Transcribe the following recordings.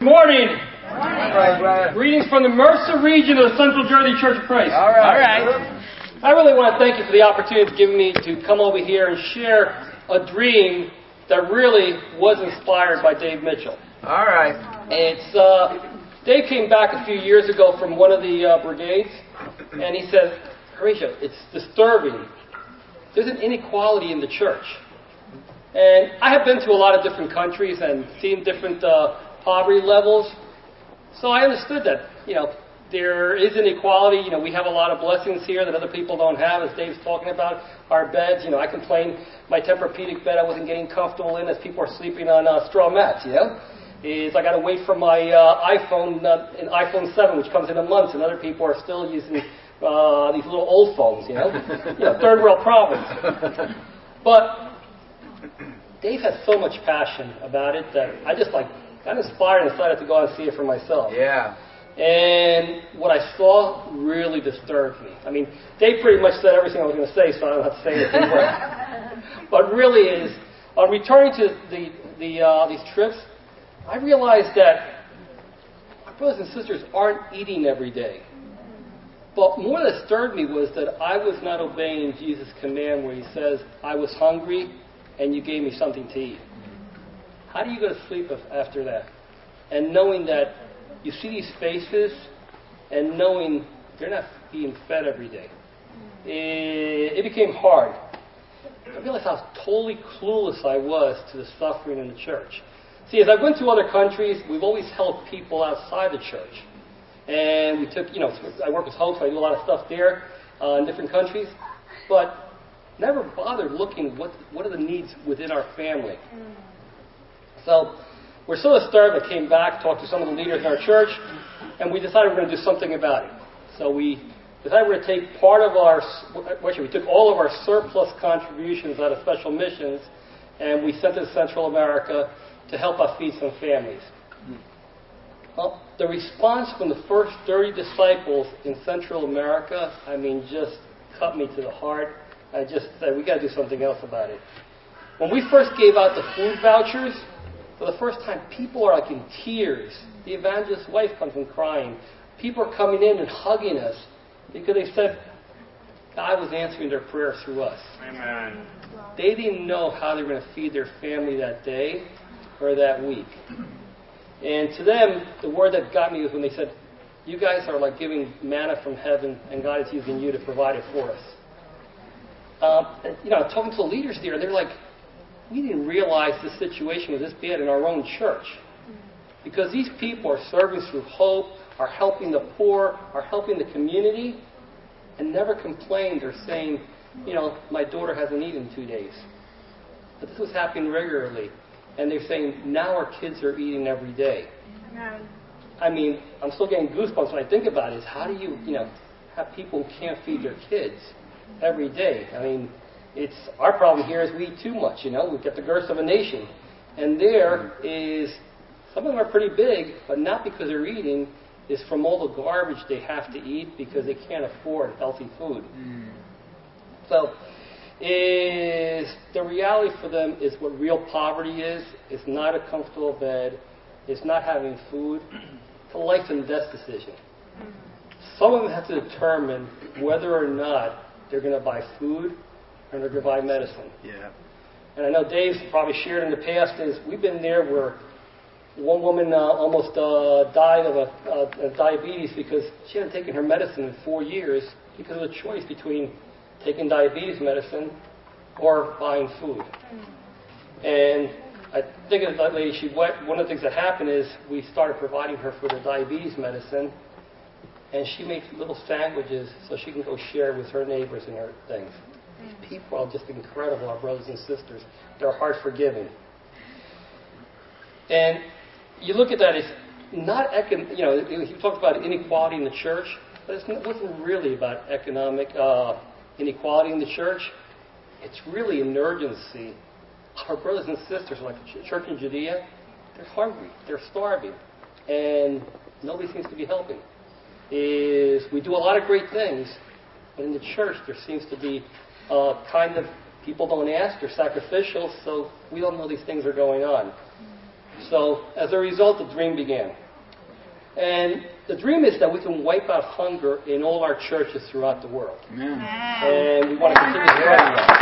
Good morning. Right. Greetings from the Mercer region of the Central Jersey Church of Christ. All right. I really want to thank you for the opportunity to give me to come over here and share a dream that really was inspired by Dave Mitchell. All right. Dave came back a few years ago from one of the brigades, and he said, Horatio, it's disturbing. There's an inequality in the church. And I have been to a lot of different countries and seen different poverty levels. So I understood that, there is inequality. We have a lot of blessings here that other people don't have, as Dave's talking about. Our beds, I complained my Tempur-Pedic bed I wasn't getting comfortable in as people are sleeping on straw mats, I got to wait for my iPhone, an iPhone 7, which comes in a month, and other people are still using these little old phones, third world problems. But Dave has so much passion about it that I just got inspired and decided to go out and see it for myself. Yeah. And what I saw really disturbed me. Dave pretty much said everything I was going to say, so I don't have to say anything more. But really is, on returning to these trips, I realized that my brothers and sisters aren't eating every day. But more that disturbed me was that I was not obeying Jesus' command where he says, I was hungry and you gave me something to eat. How do you go to sleep after that? And knowing that you see these faces and knowing they're not being fed every day. It became hard. I realized how totally clueless I was to the suffering in the church. See, as I went to other countries, we've always helped people outside the church. And we took, I work with Hope, so I do a lot of stuff there in different countries. But never bothered looking what are the needs within our family. So we're so disturbed. I came back, talked to some of the leaders in our church, and we decided we're going to do something about it. So we decided we're going to take part of we took all of our surplus contributions out of special missions, and we sent it to Central America to help us feed some families. Well, the response from the first 30 disciples in Central America, just cut me to the heart. I just said, we got to do something else about it. When we first gave out the food vouchers, for the first time, people are in tears. The evangelist's wife comes in crying. People are coming in and hugging us because they said God was answering their prayers through us. Amen. They didn't know how they were going to feed their family that day or that week. And to them, the word that got me was when they said, you guys are like giving manna from heaven and God is using you to provide it for us. Talking to the leaders there, they're like, we didn't realize this situation was this bad in our own church. Because these people are serving through hope, are helping the poor, are helping the community, and never complained or saying, my daughter hasn't eaten in 2 days. But this was happening regularly. And they're saying, now our kids are eating every day. I'm still getting goosebumps when I think about it. How do you, have people who can't feed their kids every day? It's our problem here is we eat too much, We've got the girth of a nation. And there is, some of them are pretty big, but not because they're eating, it's from all the garbage they have to eat because they can't afford healthy food. So, the reality for them is what real poverty is. It's not a comfortable bed. It's not having food. It's a life and death decision. Some of them have to determine whether or not they're going to buy food and they're going to buy medicine. Yeah. And I know Dave's probably shared in the past is we've been there where one woman almost died of diabetes because she hadn't taken her medicine in 4 years because of the choice between taking diabetes medicine or buying food. And I think of that lady, one of the things that happened is we started providing her for the diabetes medicine, and she makes little sandwiches so she can go share with her neighbors and her things. These people are just incredible, our brothers and sisters. Their heart forgiving. And you look at that, it's not you talked about inequality in the church, but it wasn't really about economic inequality in the church. It's really an urgency. Our brothers and sisters, like the church in Judea, they're hungry, they're starving, and nobody seems to be helping. We do a lot of great things, but in the church there seems to be people don't ask, they're sacrificial, so we don't know these things are going on. So as a result, the dream began. And the dream is that we can wipe out hunger in all our churches throughout the world. And we want to continue spreading that.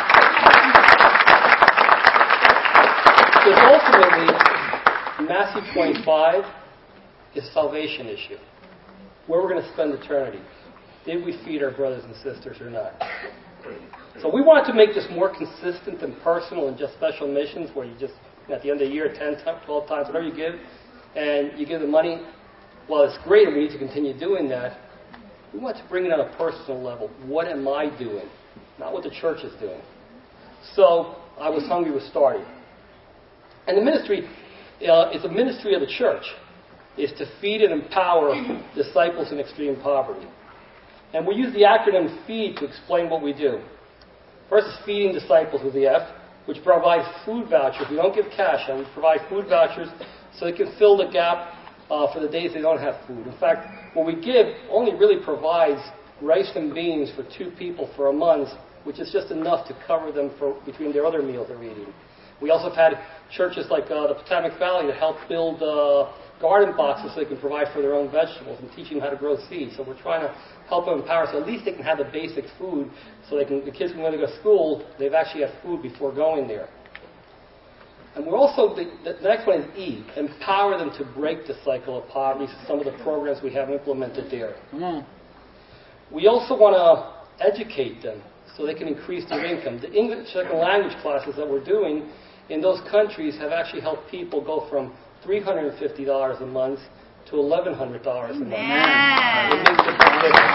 Because ultimately, Matthew 25 is a salvation issue. Where we're going to spend eternity. Did we feed our brothers and sisters or not? So we wanted to make this more consistent and personal than just special missions where you just, at the end of the year, 10, 12 times, whatever you give, and you give the money. Well, it's great and we need to continue doing that. We want to bring it on a personal level. What am I doing? Not what the church is doing. So I was hungry was started. And the ministry is a ministry of the church. Is to feed and empower disciples in extreme poverty. And we use the acronym FEED to explain what we do. First is feeding disciples with the F, which provides food vouchers. We don't give cash, and we provide food vouchers so they can fill the gap for the days they don't have food. In fact, what we give only really provides rice and beans for 2 people for a month, which is just enough to cover them for between their other meals they're eating. We also have had churches like the Potomac Valley to help build garden boxes so they can provide for their own vegetables and teach them how to grow seeds. So we're trying to help them empower so at least they can have the basic food so they can, the kids when they go to school, they've actually had food before going there. And we're also, the next one is E, empower them to break the cycle of poverty, some of the programs we have implemented there. We also want to educate them so they can increase their income. The English second language classes that we're doing in those countries have actually helped people go from $350 a month to $1,100 a month. It makes a big difference.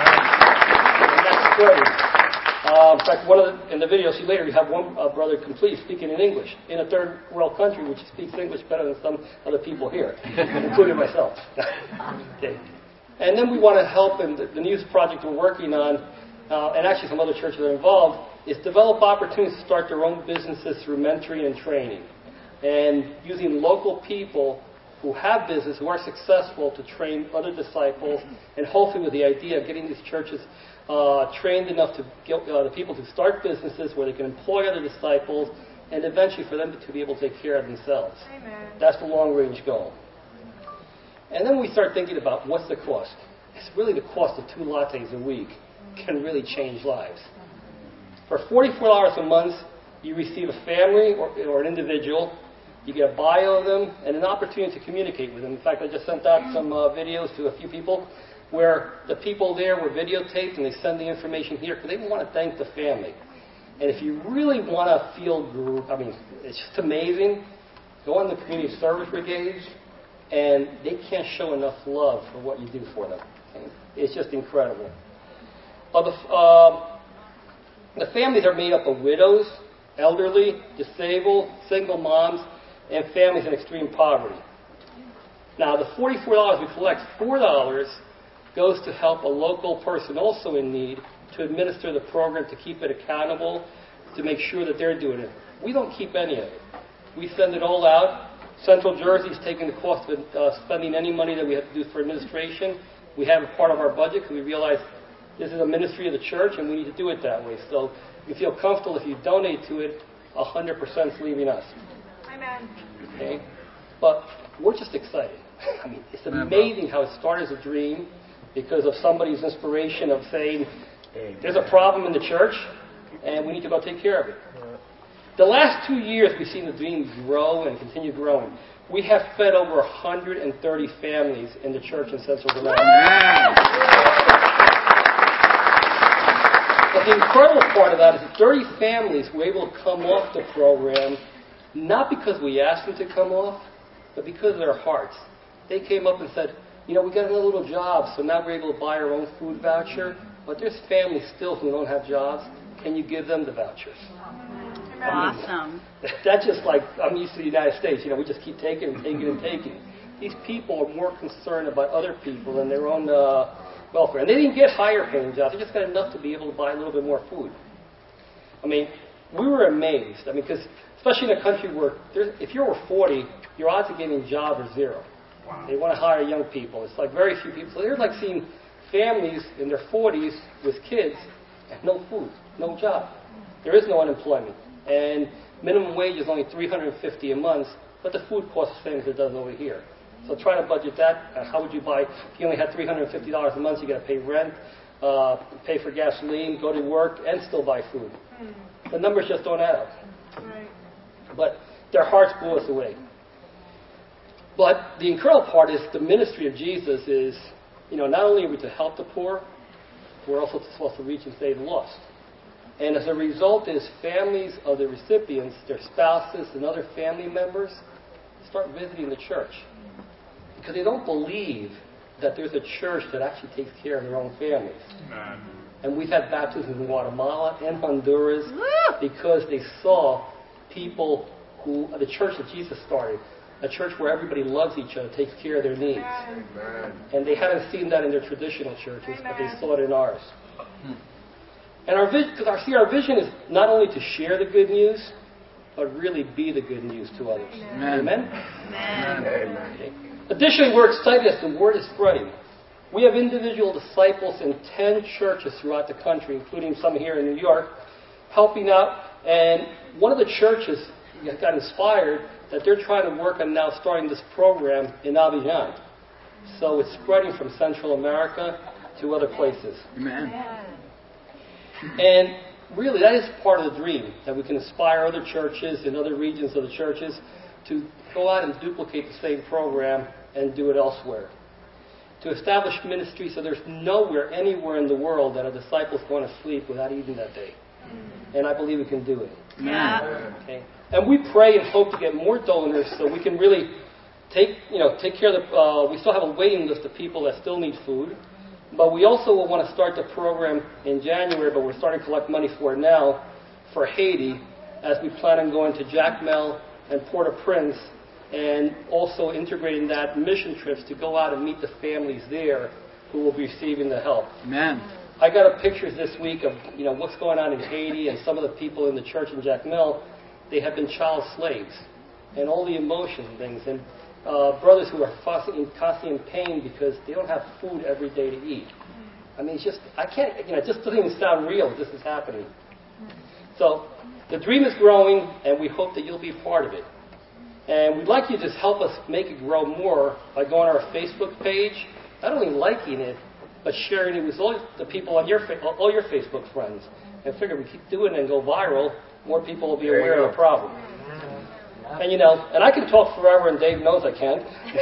And that's great. In fact, in the video you'll see later, you have one brother complete speaking in English in a third world country which speaks English better than some other people here, including myself. Okay. And then we want to help in the news project we're working on, and actually some other churches are involved, is develop opportunities to start their own businesses through mentoring and training. And using local people who have business, who are successful, to train other disciples, and hopefully with the idea of getting these churches trained enough to get the people to start businesses where they can employ other disciples, and eventually for them to be able to take care of themselves. Amen. That's the long-range goal. And then we start thinking about what's the cost. It's really the cost of 2 lattes a week can really change lives. For $44 a month, you receive a family or an individual. You get a bio of them and an opportunity to communicate with them. In fact, I just sent out some videos to a few people where the people there were videotaped and they send the information here because they want to thank the family. And if you really want to feel, it's just amazing, go on the community service brigades and they can't show enough love for what you do for them. It's just incredible. The families are made up of widows, elderly, disabled, single moms, and families in extreme poverty. Now, the $44 we collect, $4 goes to help a local person also in need to administer the program, to keep it accountable, to make sure that they're doing it. We don't keep any of it. We send it all out. Central Jersey's taking the cost of spending any money that we have to do for administration. We have it part of our budget because we realize this is a ministry of the church and we need to do it that way. So you feel comfortable if you donate to it, 100% is leaving us. Amen. Okay? But we're just excited. It's amazing how it started as a dream because of somebody's inspiration of saying, there's a problem in the church and we need to go take care of it. The last 2 years we've seen the dream grow and continue growing. We have fed over 130 families in the church in Central Vermont. But the incredible part of that is that 30 families were able to come off the program, not because we asked them to come off, but because of their hearts. They came up and said, we got another little job, so now we're able to buy our own food voucher, but there's families still who don't have jobs. Can you give them the vouchers? Awesome. That's just like, I'm used to the United States. We just keep taking and taking and taking. These people are more concerned about other people and their own welfare. And they didn't get higher paying jobs. They just got enough to be able to buy a little bit more food. We were amazed. Because especially in a country where, if you're over 40, your odds of getting a job are 0. Wow. They want to hire young people. It's like very few people. So they're like seeing families in their 40s with kids and no food, no job. There is no unemployment. And minimum wage is only $350 a month, but the food costs the same as it does over here. So try to budget that. How would you buy? If you only had $350 a month, you got to pay rent, pay for gasoline, go to work, and still buy food. The numbers just don't add up. Right. But their hearts blew us away. But the incredible part is the ministry of Jesus is, not only are we to help the poor, we're also supposed to reach and save the lost. And as a result is families of the recipients, their spouses and other family members start visiting the church. Because they don't believe that there's a church that actually takes care of their own families. Amen. And we've had baptisms in Guatemala and Honduras because they saw people the church that Jesus started, a church where everybody loves each other, takes care of their needs. Amen. And they haven't seen that in their traditional churches, but they saw it in ours. And our vision is not only to share the good news, but really be the good news to others. Amen? Amen. Okay. Additionally, we're excited as the word is spreading. We have individual disciples in 10 churches throughout the country, including some here in New York, helping out. And one of the churches got inspired that they're trying to work on now starting this program in Abidjan. So it's spreading from Central America to other places. Amen. And really, that is part of the dream, that we can inspire other churches in other regions of the churches to go out and duplicate the same program and do it elsewhere. To establish ministry so there's nowhere, anywhere in the world that a disciple's going to sleep without eating that day. And I believe we can do it. Yeah. Okay. And we pray and hope to get more donors so we can really take care of the. We still have a waiting list of people that still need food, but we also will want to start the program in January. But we're starting to collect money for it now for Haiti, as we plan on going to Jacmel and Port-au-Prince, and also integrating that mission trips to go out and meet the families there who will be receiving the help. Amen. I got a pictures this week of what's going on in Haiti, and some of the people in the church in Jacmel, they have been child slaves, and all the emotion and things, and brothers who are constantly in pain because they don't have food every day to eat. I mean, it's just it just doesn't even sound real. This is happening. So the dream is growing, and we hope that you'll be part of it. And we'd like you to just help us make it grow more by going on our Facebook page, not only liking it, but sharing it with all the people on all your Facebook friends. And figure we keep doing it and go viral, more people will be aware of the problem. And and I can talk forever, and Dave knows I can.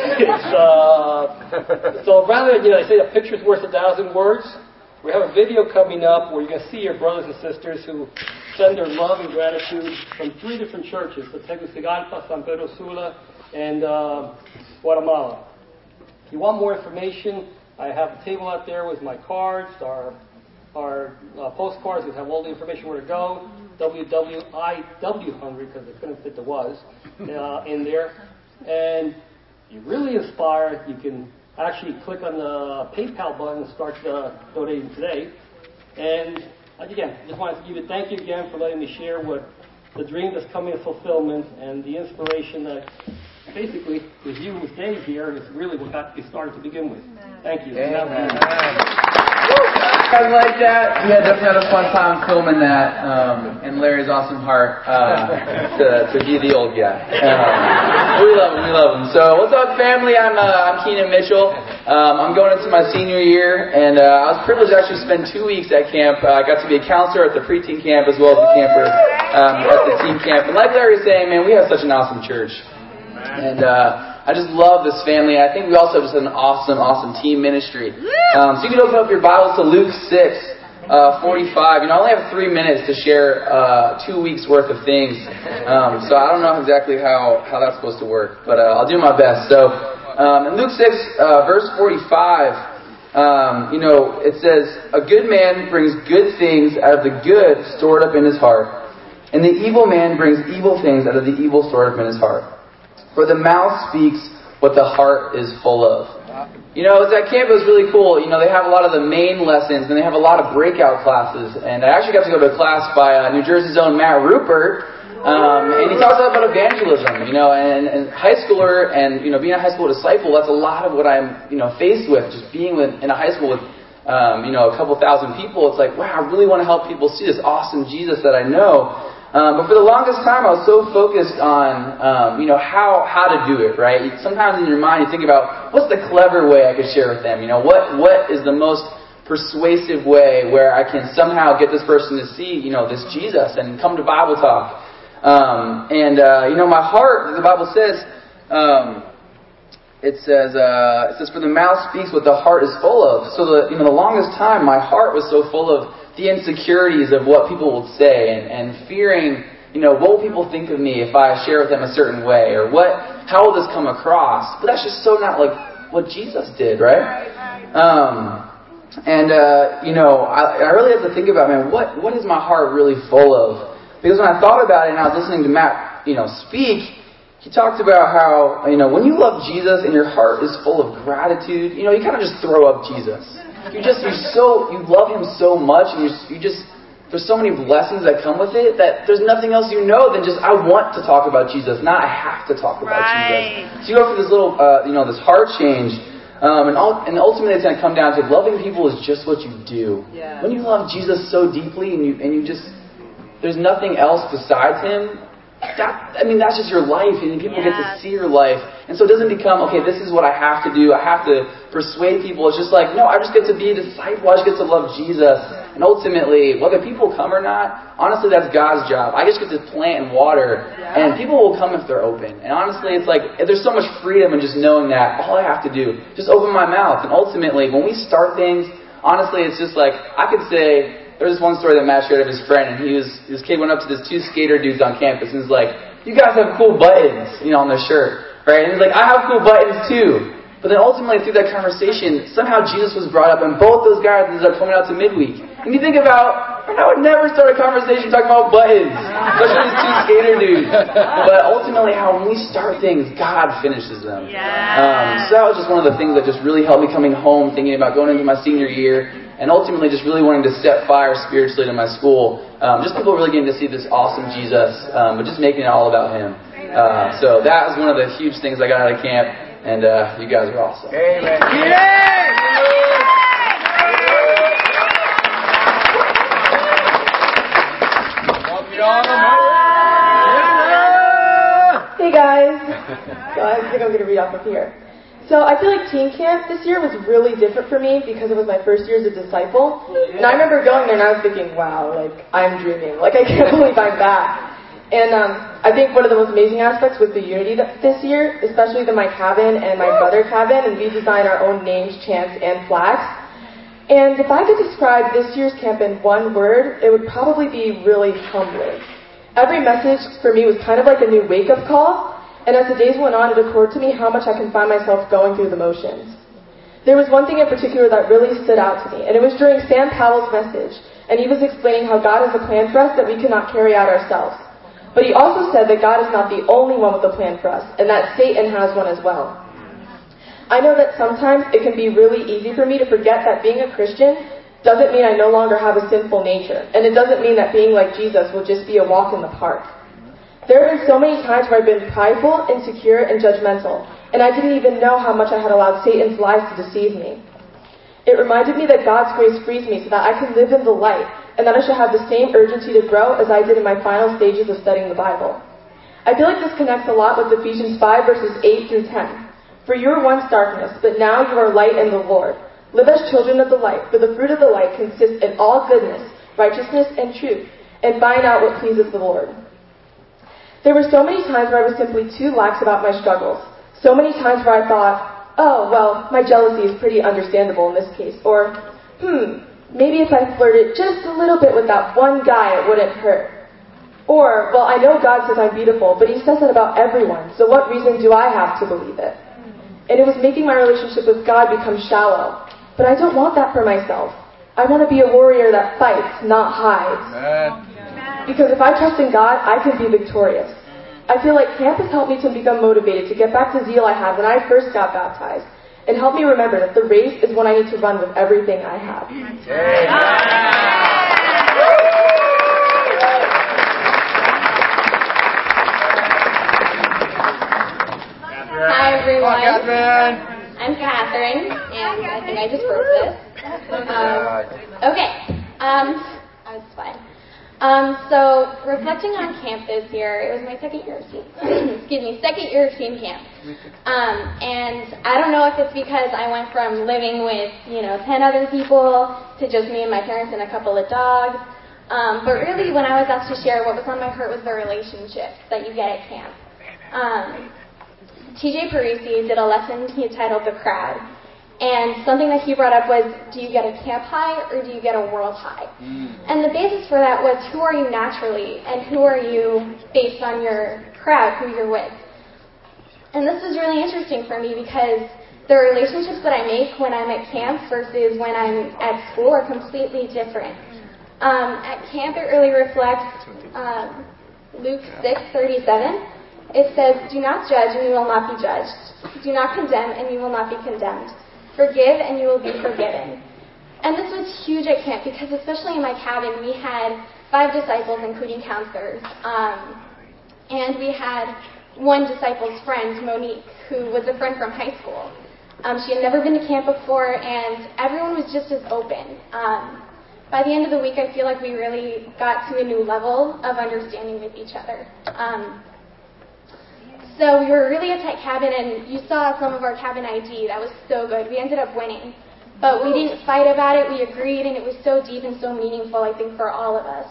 So rather than they say a picture's worth 1,000 words, we have a video coming up where you're going to see your brothers and sisters who send their love and gratitude from 3 different churches: the Tegucigalpa, San Pedro Sula, and Guatemala. If you want more information, I have a table out there with my cards, our postcards that have all the information where to go. WWIW100, because they couldn't fit the was in there. And you're really inspired, you can actually click on the PayPal button and start donating today. And again, just wanted to give you thank you again for letting me share what the dream that's coming to fulfillment and the inspiration that basically with you, with Dave here, is really what got me started to begin with. Thank you. Amen. I like that. We had definitely had a fun time filming that, and Larry's awesome heart to be the old guy. We love him. So, what's up, family? I'm Keenan Mitchell. I'm going into my senior year, and I was privileged to actually spend 2 weeks at camp. I got to be a counselor at the preteen camp as well as the camper at the teen camp. And like Larry was saying, man, we have such an awesome church. And I just love this family. I think we also have just an awesome team ministry. So you can open up your Bibles to Luke 6:45. I only have 3 minutes to share 2 weeks worth of things. So I don't know exactly how that's supposed to work, but I'll do my best. So in Luke 6, verse 45, it says, "A good man brings good things out of the good stored up in his heart, and the evil man brings evil things out of the evil stored up in his heart. For the mouth speaks what the heart is full of." At camp, it was really cool. They have a lot of the main lessons, and they have a lot of breakout classes. And I actually got to go to a class by New Jersey's own Matt Rupert, and he talks a lot about evangelism, and high schooler, and, being a high school disciple, that's a lot of what I'm, faced with, just being in a high school with, a couple thousand people. It's like, wow, I really want to help people see this awesome Jesus that I know. But for the longest time, I was so focused on, how to do it, right? Sometimes in your mind, you think about, what's the clever way I could share with them? What is the most persuasive way where I can somehow get this person to see, this Jesus and come to Bible talk? My heart, the Bible says, it says, for the mouth speaks what the heart is full of. So the longest time, my heart was so full of the insecurities of what people would say and fearing, what will people think of me if I share with them a certain way, or how will this come across? But that's just so not like what Jesus did, right? I really have to think about, man, what is my heart really full of? Because when I thought about it and I was listening to Matt, speak, he talked about how, when you love Jesus and your heart is full of gratitude, you kind of just throw up Jesus. You love Him so much, and there's so many blessings that come with it that there's nothing else than just, I want to talk about Jesus, not I have to talk about Jesus. So you go through this little, this heart change, and ultimately it's going to come down to loving people is just what you do. Yeah. When you love Jesus so deeply and you just, there's nothing else besides Him, that's just your life, and people get to see your life. And so it doesn't become, okay, this is what I have to do. I have to persuade people. It's just like, no, I just get to be a disciple. I just get to love Jesus. And ultimately, whether people come or not, honestly, that's God's job. I just get to plant and water, and people will come if they're open. And honestly, it's like, there's so much freedom in just knowing that all I have to do, just open my mouth. And ultimately, when we start things, honestly, it's just like, I could say, there's this one story that Matt shared of his friend, and this kid went up to these two skater dudes on campus, and was like, you guys have cool buttons, on their shirt, right? And he's like, I have cool buttons too. But then ultimately, through that conversation, somehow Jesus was brought up, and both those guys ended up coming out to midweek. And you think about, I would never start a conversation talking about buttons, especially these two skater dudes. But ultimately, when we start things, God finishes them. So that was just one of the things that just really helped me coming home, thinking about going into my senior year, and ultimately just really wanting to set fire spiritually to my school. Just people really getting to see this awesome Jesus, but just making it all about Him. So that was one of the huge things I got out of camp, and you guys are awesome. Amen. Hey guys. So I think I'm going to read off of here. So I feel like teen camp this year was really different for me because it was my first year as a disciple. And I remember going there and I was thinking, wow, I'm dreaming. I can't believe I'm back. And I think one of the most amazing aspects was the unity this year, especially my cabin and my brother cabin, and we designed our own names, chants, and flags. And if I could describe this year's camp in one word, it would probably be really humbling. Every message for me was kind of like a new wake-up call. And as the days went on, it occurred to me how much I can find myself going through the motions. There was one thing in particular that really stood out to me, and it was during Sam Powell's message, and he was explaining how God has a plan for us that we cannot carry out ourselves. But he also said that God is not the only one with a plan for us, and that Satan has one as well. I know that sometimes it can be really easy for me to forget that being a Christian doesn't mean I no longer have a sinful nature, and it doesn't mean that being like Jesus will just be a walk in the park. There have been so many times where I've been prideful, insecure, and judgmental, and I didn't even know how much I had allowed Satan's lies to deceive me. It reminded me that God's grace frees me so that I can live in the light, and that I should have the same urgency to grow as I did in my final stages of studying the Bible. I feel like this connects a lot with Ephesians 5 verses 8 through 10. For you were once darkness, but now you are light in the Lord. Live as children of the light, for the fruit of the light consists in all goodness, righteousness, and truth, and find out what pleases the Lord. There were so many times where I was simply too lax about my struggles. So many times where I thought, oh, well, my jealousy is pretty understandable in this case. Or, maybe if I flirted just a little bit with that one guy, it wouldn't hurt. Or, well, I know God says I'm beautiful, but He says that about everyone, so what reason do I have to believe it? And it was making my relationship with God become shallow. But I don't want that for myself. I want to be a warrior that fights, not hides. Amen. Because if I trust in God, I can be victorious. I feel like camp has helped me to become motivated to get back to zeal I had when I first got baptized, and help me remember that the race is one I need to run with everything I have. Hi everyone. I'm Catherine, and I think I just wrote this. Okay. That's fine. So reflecting on camp this year, it was my second year of teen camp. And I don't know if it's because I went from living with, 10 other people to just me and my parents and a couple of dogs. But really, when I was asked to share, what was on my heart was the relationships that you get at camp. TJ Parisi did a lesson he titled The Crowd. And something that he brought up was, do you get a camp high or do you get a world high? And the basis for that was, who are you naturally and who are you based on your crowd, who you're with? And this was really interesting for me because the relationships that I make when I'm at camp versus when I'm at school are completely different. At camp, it really reflects Luke 6:37. It says, do not judge and you will not be judged. Do not condemn and you will not be condemned. Forgive and you will be forgiven. And this was huge at camp because especially in my cabin, we had 5 disciples, including counselors. And we had one disciple's friend, Monique, who was a friend from high school. She had never been to camp before, and everyone was just as open. By the end of the week, I feel like we really got to a new level of understanding with each other. So we were really a tight cabin, and you saw some of our cabin ID. That was so good. We ended up winning. But we didn't fight about it. We agreed, and it was so deep and so meaningful, I think, for all of us.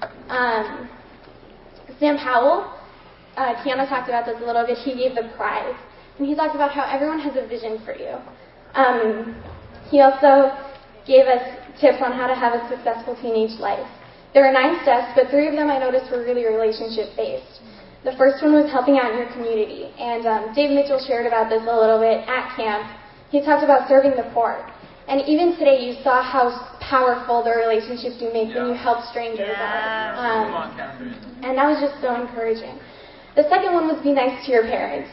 Sam Powell, Tiana talked about this a little bit. He gave the prize. And he talked about how everyone has a vision for you. He also gave us tips on how to have a successful teenage life. There were 9 steps, but 3 of them I noticed were really relationship-based. The first one was helping out in your community. And Dave Mitchell shared about this a little bit at camp. He talked about serving the poor. And even today, you saw how powerful the relationships you make when you help strangers are. And that was just so encouraging. The second one was be nice to your parents.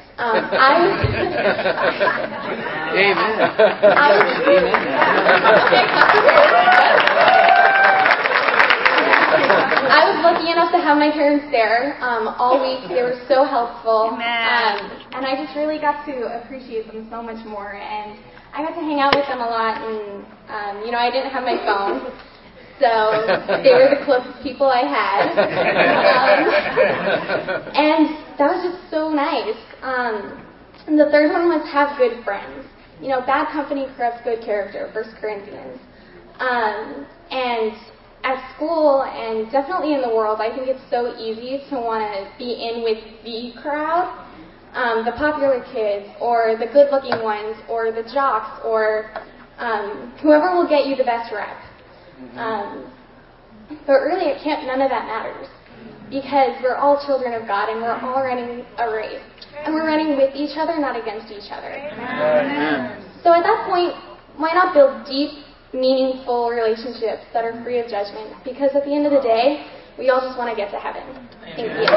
I was lucky enough to have my parents there all week. They were so helpful. And I just really got to appreciate them so much more. And I got to hang out with them a lot. And, I didn't have my phone. So they were the closest people I had. And that was just so nice. And the third one was have good friends. Bad company corrupts good character, 1 Corinthians. And at school and definitely in the world, I think it's so easy to want to be in with the crowd, the popular kids, or the good-looking ones, or the jocks, or whoever will get you the best rep. But really at camp, none of that matters because we're all children of God and we're all running a race. And we're running with each other, not against each other. So at that point, why not build deep, meaningful relationships that are free of judgment? Because at the end of the day, we all just want to get to heaven. Thank you.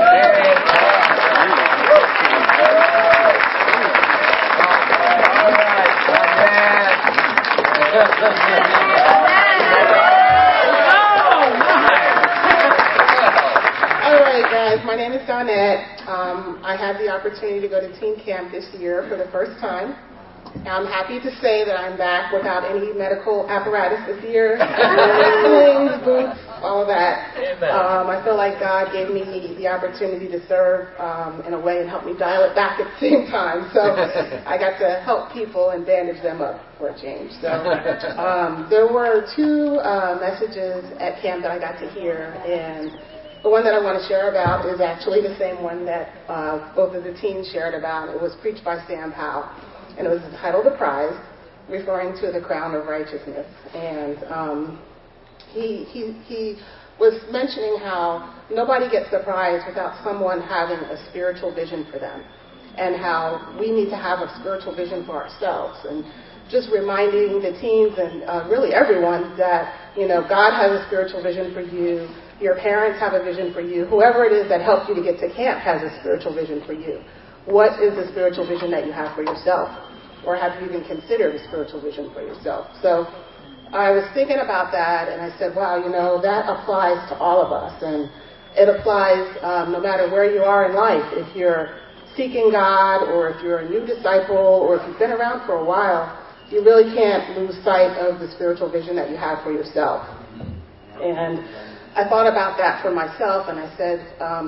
All right, guys. My name is Donette. I had the opportunity to go to teen camp this year for the first time. I'm happy to say that I'm back without any medical apparatus this year. Slings, boots, all of that. I feel like God gave me the opportunity to serve in a way and help me dial it back at the same time. So I got to help people and bandage them up for a change. So there were 2 messages at camp that I got to hear, and the one that I want to share about is actually the same one that both of the teens shared about. It was preached by Sam Powell. And it was entitled The Prize, referring to the crown of righteousness. And he was mentioning how nobody gets the prize without someone having a spiritual vision for them, and how we need to have a spiritual vision for ourselves. And just reminding the teens and really everyone that, God has a spiritual vision for you. Your parents have a vision for you. Whoever it is that helped you to get to camp has a spiritual vision for you. What is the spiritual vision that you have for yourself? Or have you even considered a spiritual vision for yourself? So I was thinking about that, and I said, wow, that applies to all of us. And it applies no matter where you are in life. If you're seeking God, or if you're a new disciple, or if you've been around for a while, you really can't lose sight of the spiritual vision that you have for yourself. And I thought about that for myself, and I said,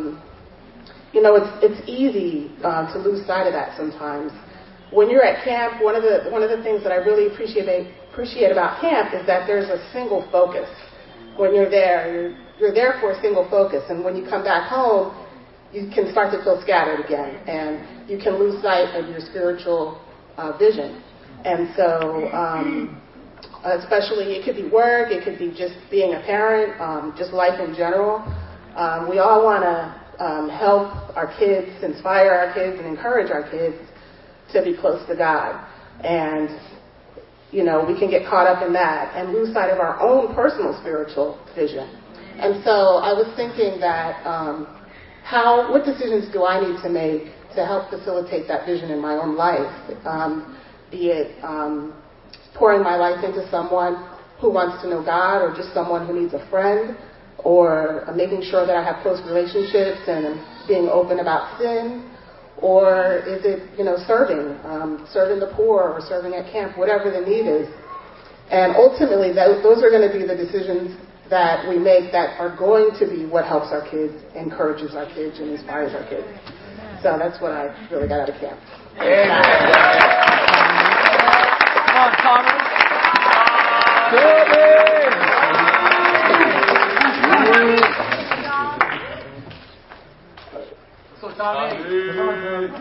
it's easy to lose sight of that sometimes. When you're at camp, one of the things that I really appreciate about camp is that there's a single focus. When you're there, you're there for a single focus, and when you come back home, you can start to feel scattered again, and you can lose sight of your spiritual vision. And so, especially, it could be work, it could be just being a parent, just life in general. We all want to help our kids, inspire our kids, and encourage our kids to be close to God. And, we can get caught up in that and lose sight of our own personal spiritual vision. And so I was thinking that what decisions do I need to make to help facilitate that vision in my own life? Be it pouring my life into someone who wants to know God, or just someone who needs a friend, or making sure that I have close relationships and being open about sin, or is it, serving the poor or serving at camp, whatever the need is. And ultimately, those are going to be the decisions that we make that are going to be what helps our kids, encourages our kids, and inspires our kids. So that's what I really got out of camp. Come on, Tommy. So Tommy.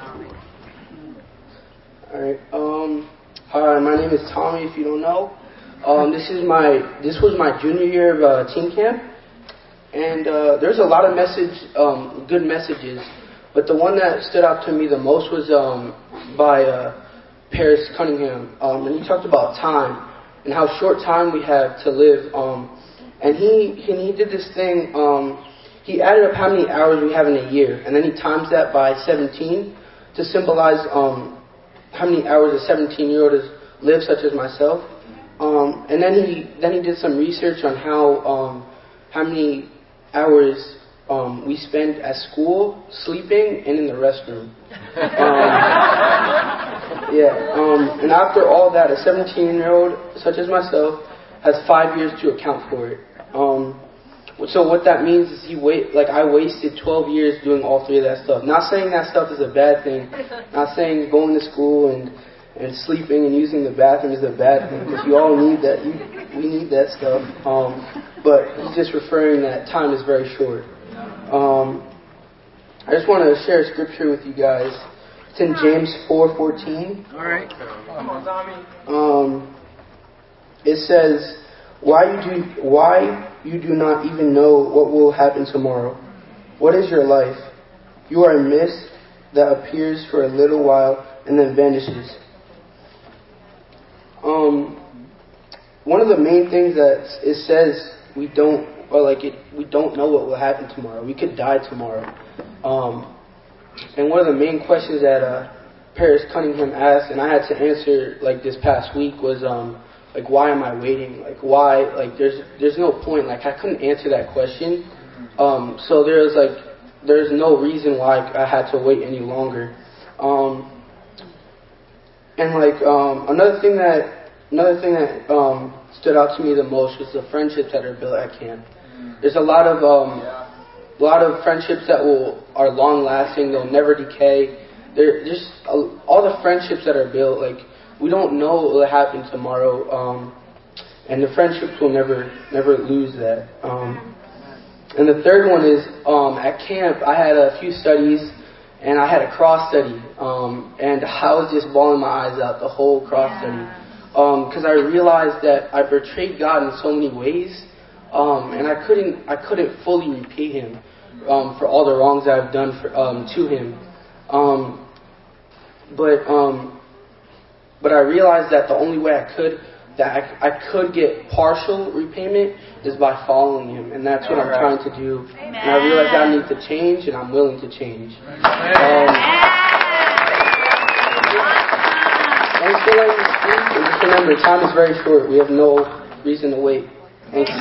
All right. Hi, my name is Tommy. If you don't know, this was my junior year of teen camp, and there's a lot of good messages, but the one that stood out to me the most was by Paris Cunningham, and he talked about time and how short time we have to live. And he did this thing. He added up how many hours we have in a year, and then he times that by 17 to symbolize how many hours a 17-year-old has lived, such as myself. And then he did some research on how many hours we spend at school, sleeping, and in the restroom. And after all that, a 17-year-old such as myself has 5 years to account for it. So what that means is I wasted 12 years doing all three of that stuff. Not saying that stuff is a bad thing. Not saying going to school and sleeping and using the bathroom is a bad thing, because you all need that. We need that stuff. But he's just referring that time is very short. I just want to share a scripture with you guys. It's in James 4:14. All right. Come on, Tommy. It says, Why you do not even know what will happen tomorrow? What is your life? You are a mist that appears for a little while and then vanishes. One of the main things that it says we don't know what will happen tomorrow. We could die tomorrow. And one of the main questions that Paris Cunningham asked, and I had to answer this past week, was why am I waiting? Why? There's no point. I couldn't answer that question. So there's no reason why I had to wait any longer. Another thing that stood out to me the most was the friendships that are built at camp. There's a lot of friendships that are long lasting. They'll never decay. They're just all the friendships that are built. We don't know what will happen tomorrow, and the friendships will never lose that. And the third one is at camp. I had a few studies, and I had a cross study, and I was just bawling my eyes out the whole cross study, because I realized that I betrayed God in so many ways, and I couldn't fully repay Him for all the wrongs that I've done to Him. But I realized that the only way I could get partial repayment is by following Him, and that's what I'm trying to do. Amen. And I realized I need to change, and I'm willing to change. Thanks for letting me speak, and just remember, time is very short. We have no reason to wait. Thanks.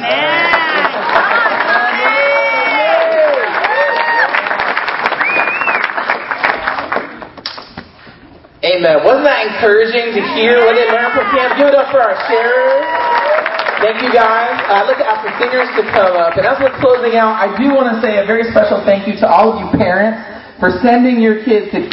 Amen. Wasn't that encouraging to hear what they learned from camp? Give it up for our sharers. Thank you, guys. I'd like to ask the singers to come up. And as we're closing out, I do want to say a very special thank you to all of you parents for sending your kids to